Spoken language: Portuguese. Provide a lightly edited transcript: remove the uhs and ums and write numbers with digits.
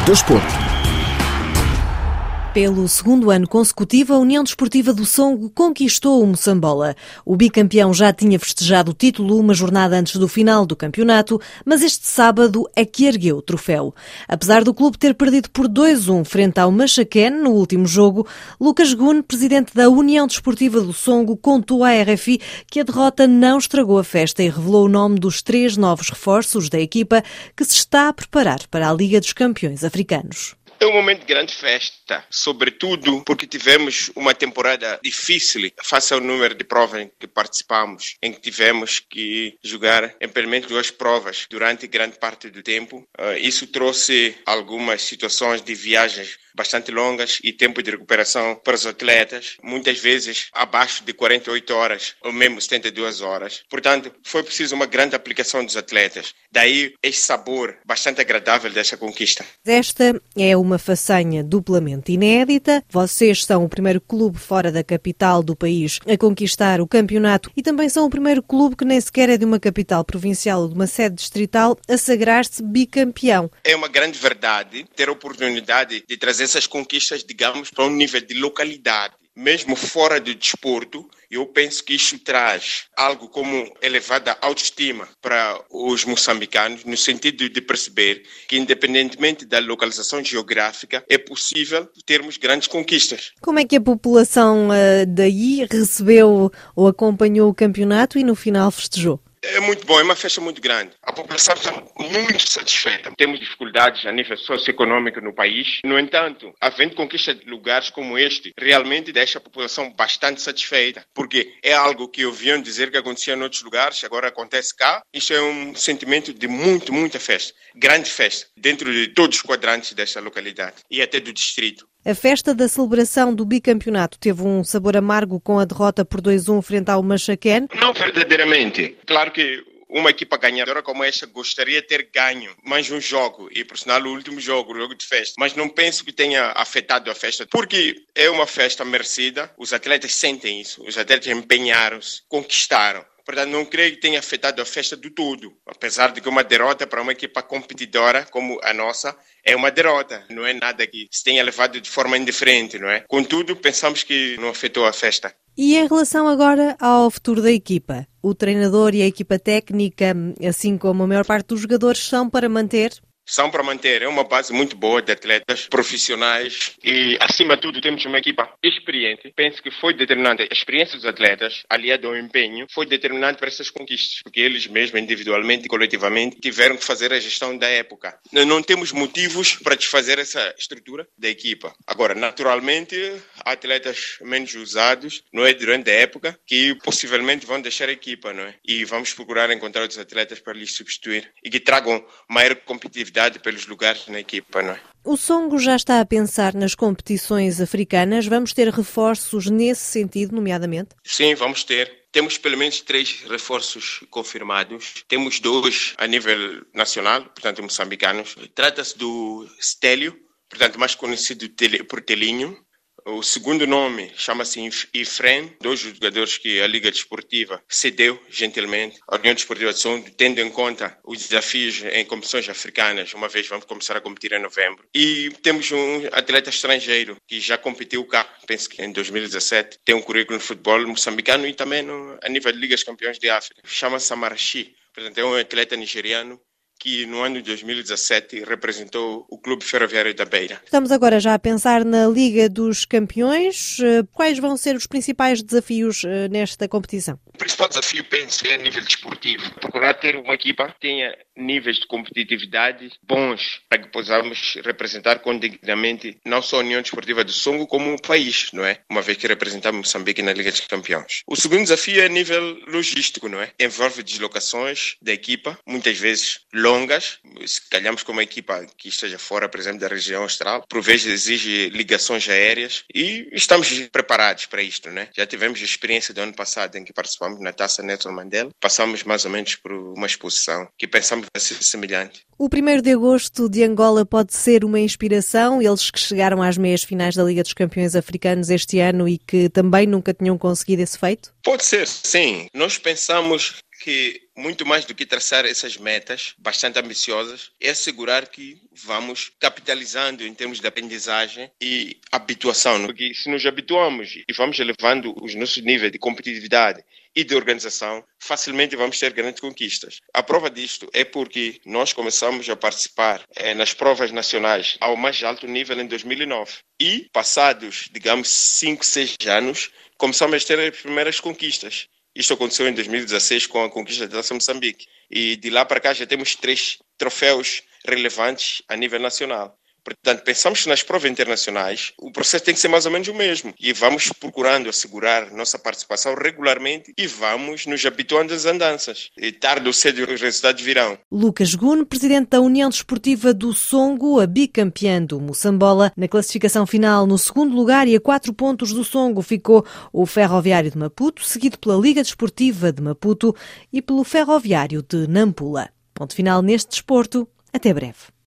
do Desporto. Pelo segundo ano consecutivo, a União Desportiva do Songo conquistou o Moçambola. O bicampeão já tinha festejado o título uma jornada antes do final do campeonato, mas este sábado é que ergueu o troféu. Apesar do clube ter perdido por 2-1 frente ao Machaquén no último jogo, Lucas Gun, presidente da União Desportiva do Songo, contou à RFI que a derrota não estragou a festa e revelou o nome dos 3 novos reforços da equipa que se está a preparar para a Liga dos Campeões Africanos. É um momento de grande festa, sobretudo porque tivemos uma temporada difícil face ao número de provas em que participamos, em que tivemos que jogar em pelo menos 2 provas durante grande parte do tempo. Isso trouxe algumas situações de viagens bastante longas e tempo de recuperação para os atletas, muitas vezes abaixo de 48 horas ou mesmo 72 horas. Portanto, foi preciso uma grande aplicação dos atletas. Daí esse sabor bastante agradável dessa conquista. Esta é uma façanha duplamente inédita. Vocês são o primeiro clube fora da capital do país a conquistar o campeonato e também são o primeiro clube que nem sequer é de uma capital provincial ou de uma sede distrital a sagrar-se bicampeão. É uma grande verdade ter a oportunidade de trazer essas conquistas, digamos, para um nível de localidade. Mesmo fora do desporto, eu penso que isso traz algo como elevada autoestima para os moçambicanos, no sentido de perceber que, independentemente da localização geográfica, é possível termos grandes conquistas. Como é que a população daí recebeu ou acompanhou o campeonato e no final festejou? É muito bom, é uma festa muito grande. A população está muito satisfeita. Temos dificuldades a nível socioeconômico no país. No entanto, havendo conquista de lugares como este, realmente deixa a população bastante satisfeita. Porque é algo que ouviam dizer que acontecia em outros lugares, agora acontece cá. Isso é um sentimento de muita festa. Grande festa, dentro de todos os quadrantes desta localidade e até do distrito. A festa da celebração do bicampeonato teve um sabor amargo com a derrota por 2-1 frente ao Machaquén? Não verdadeiramente. Claro que uma equipa ganhadora como esta gostaria de ter ganho mais um jogo, e por sinal o último jogo, o jogo de festa, mas não penso que tenha afetado a festa, porque é uma festa merecida, os atletas sentem isso, os atletas empenharam-se, conquistaram. Portanto, não creio que tenha afetado a festa do todo, apesar de que uma derrota para uma equipa competidora como a nossa é uma derrota, não é nada que se tenha levado de forma indiferente, não é? Contudo, pensamos que não afetou a festa. E em relação agora ao futuro da equipa? O treinador e a equipa técnica, assim como a maior parte dos jogadores, são para manter? São para manter, é uma base muito boa de atletas profissionais e, acima de tudo, temos uma equipa experiente. Penso que foi determinante. A experiência dos atletas, aliada ao empenho, foi determinante para essas conquistas, porque eles mesmos, individualmente e coletivamente, tiveram que fazer a gestão da época. Não temos motivos para desfazer essa estrutura da equipa. Agora, naturalmente, há atletas menos usados, não é, durante a época, que possivelmente vão deixar a equipa, não é? E vamos procurar encontrar outros atletas para lhes substituir e que tragam maior competitividade pelos lugares na equipa, não é? O Songo já está a pensar nas competições africanas. Vamos ter reforços nesse sentido, nomeadamente? Sim, vamos ter. Temos pelo menos 3 reforços confirmados. Temos 2 a nível nacional, portanto, moçambicanos. Trata-se do Stélio, portanto, mais conhecido por Telinho. O segundo nome chama-se Ifrem, 2 jogadores que a Liga Desportiva cedeu gentilmente à União Desportiva de Songo, tendo em conta os desafios em competições africanas, uma vez vamos começar a competir em novembro. E temos um atleta estrangeiro que já competiu cá, penso que em 2017, tem um currículo no futebol moçambicano e também a nível de Ligas Campeões de África. Chama-se Amarachi, portanto é um atleta nigeriano que no ano de 2017 representou o Clube Ferroviário da Beira. Estamos agora já a pensar na Liga dos Campeões. Quais vão ser os principais desafios nesta competição? O principal desafio, penso, é a nível desportivo. Procurar ter uma equipa que tenha níveis de competitividade bons para que possamos representar condignamente não só a União Desportiva do Songo como o país, não é? Uma vez que representamos Moçambique na Liga dos Campeões. O segundo desafio é a nível logístico, não é? Envolve deslocações da equipa, muitas vezes longas. Se calhamos com uma equipa que esteja fora, por exemplo, da região austral, por vezes exige ligações aéreas e estamos preparados para isto, né? Já tivemos a experiência do ano passado em que participamos na Taça Nelson Mandela. Passamos mais ou menos por uma exposição que pensamos vai ser semelhante. O 1º de agosto de Angola pode ser uma inspiração, eles que chegaram às meias finais da Liga dos Campeões Africanos este ano e que também nunca tinham conseguido esse feito? Pode ser, sim. Nós pensamos que muito mais do que traçar essas metas bastante ambiciosas, é assegurar que vamos capitalizando em termos de aprendizagem e habituação. Porque se nos habituamos e vamos elevando os nossos níveis de competitividade e de organização, facilmente vamos ter grandes conquistas. A prova disto é porque nós começamos a participar nas provas nacionais ao mais alto nível em 2009. E, passados, digamos, 5, 6 anos, começamos a ter as primeiras conquistas. Isto aconteceu em 2016 com a conquista da Taça Moçambique. E de lá para cá já temos 3 troféus relevantes a nível nacional. Portanto, pensamos que nas provas internacionais o processo tem que ser mais ou menos o mesmo. E vamos procurando assegurar nossa participação regularmente e vamos nos habituando às andanças. E tarde ou cedo os resultados virão. Lucas Gun, presidente da União Desportiva do Songo, a bicampeã do Moçambola. Na classificação final, no segundo lugar e a 4 pontos do Songo, ficou o Ferroviário de Maputo, seguido pela Liga Desportiva de Maputo e pelo Ferroviário de Nampula. Ponto final neste desporto. Até breve.